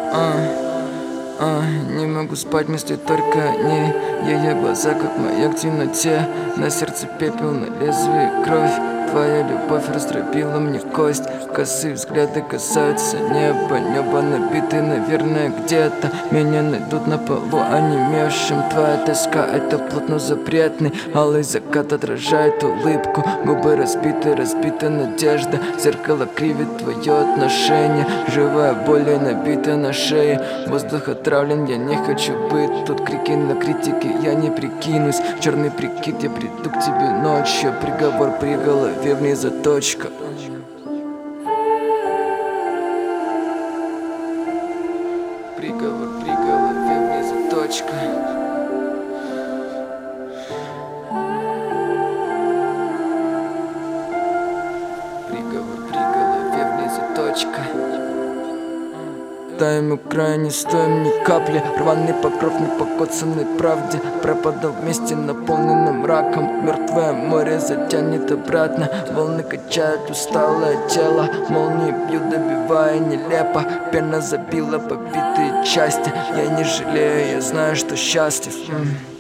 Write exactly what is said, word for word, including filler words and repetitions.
А, а, не могу спать, мысли только о ней. Ее глаза, как маяк в темноте. На сердце пепел, на лезвии кровь. Твоя любовь раздробила мне кость. Косые взгляды касаются неба. Небо набиты, наверное, где-то. Меня найдут на полу онемевшим. Твоя тоска — это плотно запретный. Алый закат отражает улыбку. Губы разбиты, разбита надежда. Зеркало кривит твое отношение. Живая боль набита на шее. Воздух отравлен, я не хочу быть. Тут крики на критике, я не прикинусь. Черный прикид, я приду к тебе ночью. Приговор при голове, вниз заточка. Приговор при голове, вниз заточка. Приговор при голове, вниз заточка. Таем у края, не стоим ни капли. Рваный покров непокоцанной правде. Пропадал вместе, наполненным мраком. Мертвое море затянет обратно. Волны качают усталое тело. Молнии бьют, добивая нелепо. Пена забила побитые части. Я не жалею, я знаю, что счастлив.